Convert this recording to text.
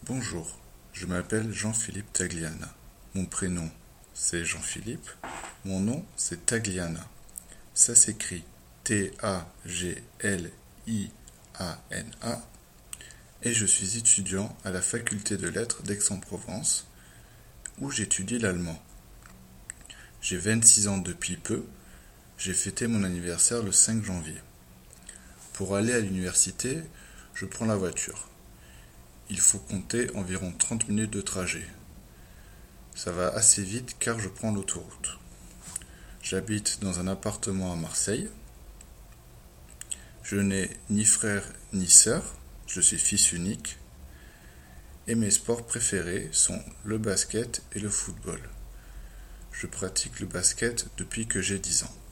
Bonjour, je m'appelle Jean-Philippe Tagliana. Mon prénom, c'est Jean-Philippe. Mon nom, c'est Tagliana. Ça s'écrit Tagliana. Et je suis étudiant à la faculté de lettres d'Aix-en-Provence, où j'étudie l'allemand. J'ai 26 ans depuis peu. J'ai fêté mon anniversaire le 5 janvier. Pour aller à l'université, je prends la voiture. Il faut compter environ 30 minutes de trajet. Ça va assez vite car je prends l'autoroute. J'habite dans un appartement à Marseille. Je n'ai ni frère ni sœur, je suis fils unique. Et mes sports préférés sont le basket et le football. Je pratique le basket depuis que j'ai 10 ans.